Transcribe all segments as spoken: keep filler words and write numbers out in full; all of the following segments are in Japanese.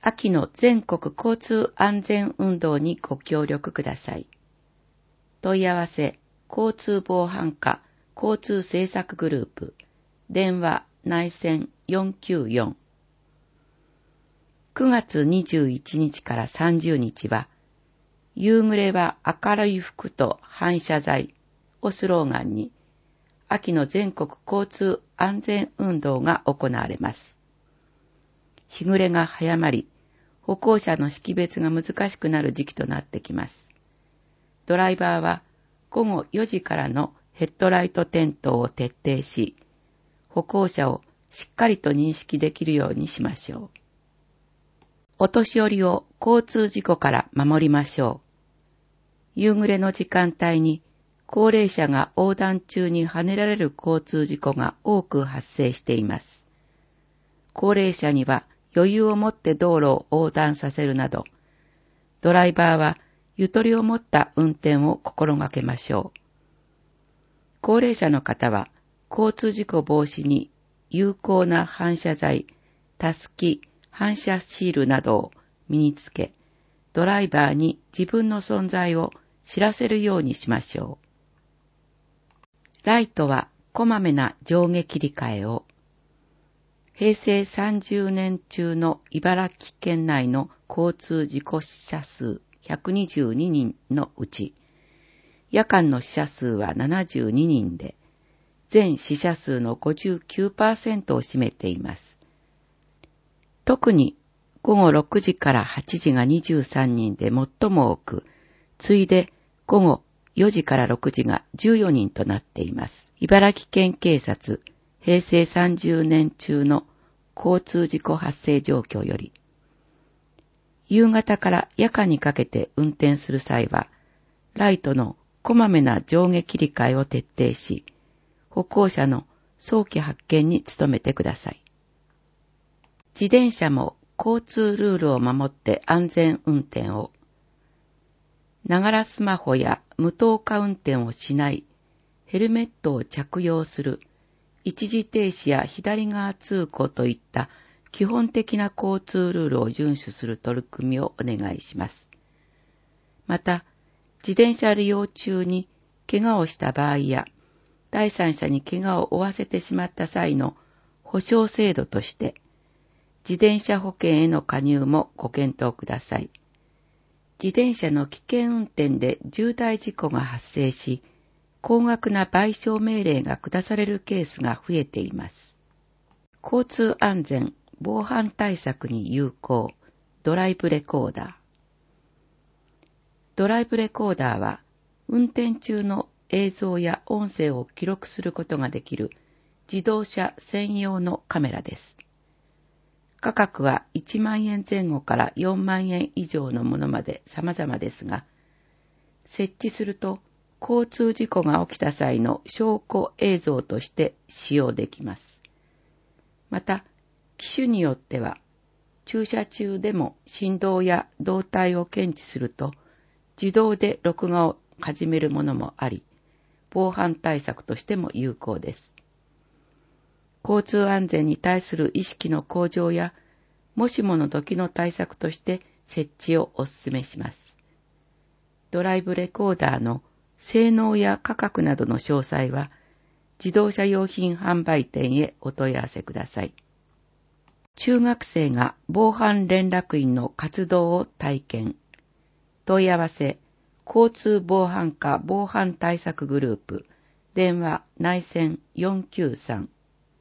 秋の全国交通安全運動にご協力ください。問い合わせ、交通防犯課交通政策グループ、電話内線よんきゅうよん。くがつにじゅういちにちからさんじゅうにちは、夕暮れは明るい服と反射材をスローガンに、秋の全国交通安全運動が行われます。日暮れが早まり、歩行者の識別が難しくなる時期となってきます。ドライバーはごごよじからのヘッドライト点灯を徹底し、歩行者をしっかりと認識できるようにしましょう。お年寄りを交通事故から守りましょう。夕暮れの時間帯に高齢者が横断中にはねられる交通事故が多く発生しています。高齢者には余裕を持って道路を横断させるなど、ドライバーはゆとりを持った運転を心がけましょう。高齢者の方は交通事故防止に有効な反射材、たすき、反射シールなどを身につけ、ドライバーに自分の存在を知らせるようにしましょう。ライトはこまめな上下切り替えを。平成さんじゅうねん中の茨城県内の交通事故死者数ひゃくにじゅうににんのうち、夜間の死者数はななじゅうににんで、全死者数の ごじゅうきゅうパーセント を占めています。特にごごろくじからはちじがにじゅうさんにんで最も多く、次いでごごよじからろくじがじゅうよにんとなっています。茨城県警察平成さんじゅうねん中の交通事故発生状況より、夕方から夜間にかけて運転する際は、ライトのこまめな上下切り替えを徹底し、歩行者の早期発見に努めてください。自転車も交通ルールを守って安全運転を。ながらスマホや無灯火運転をしない、ヘルメットを着用する、一時停止や左側通行といった基本的な交通ルールを遵守する取り組みをお願いします。また、自転車利用中に怪我をした場合や、第三者に怪我を負わせてしまった際の保障制度として、自転車保険への加入もご検討ください。自転車の危険運転で重大事故が発生し、高額な賠償命令が下されるケースが増えています。交通安全、防犯対策に有効、ドライブレコーダー。ドライブレコーダーは、運転中の映像や音声を記録することができる自動車専用のカメラです。価格はいちまんえん前後からよんまんえん以上のものまで様々ですが、設置すると交通事故が起きた際の証拠映像として使用できます。また、機種によっては、駐車中でも振動や動態を検知すると、自動で録画を始めるものもあり、防犯対策としても有効です。交通安全に対する意識の向上や、もしもの時の対策として設置をお勧めします。ドライブレコーダーの性能や価格などの詳細は、自動車用品販売店へお問い合わせください。中学生が防犯連絡員の活動を体験。問い合わせ、交通防犯課防犯対策グループ、電話内線よんきゅうさん。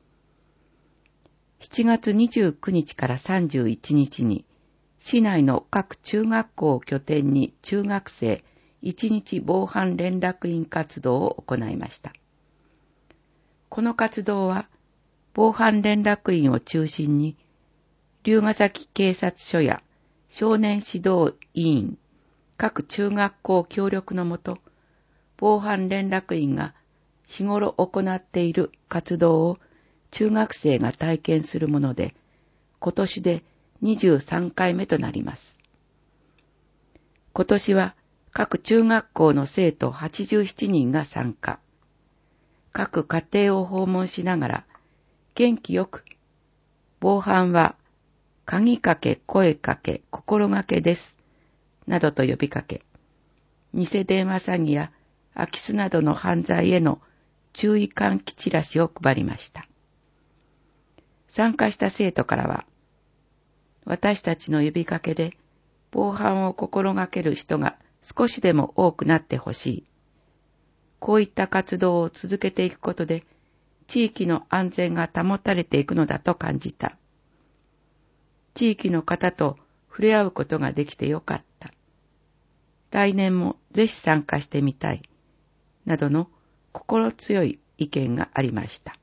しちがつにじゅうくにちからさんじゅういちにちに、市内の各中学校を拠点に中学生いちにち防犯連絡員活動を行いました。この活動は、防犯連絡員を中心に、龍ケ崎警察署や少年指導委員、各中学校協力のもと、防犯連絡員が日頃行っている活動を中学生が体験するもので、今年でにじゅうさんかいめとなります。今年は各中学校の生徒はちじゅうななにんが参加。各家庭を訪問しながら、元気よく、防犯は鍵かけ、声かけ、心がけです、などと呼びかけ、偽電話詐欺や空き巣などの犯罪への注意喚起チラシを配りました。参加した生徒からは、私たちの呼びかけで防犯を心がける人が少しでも多くなってほしい。こういった活動を続けていくことで、地域の安全が保たれていくのだと感じた。地域の方と触れ合うことができてよかった。来年もぜひ参加してみたい。などの心強い意見がありました。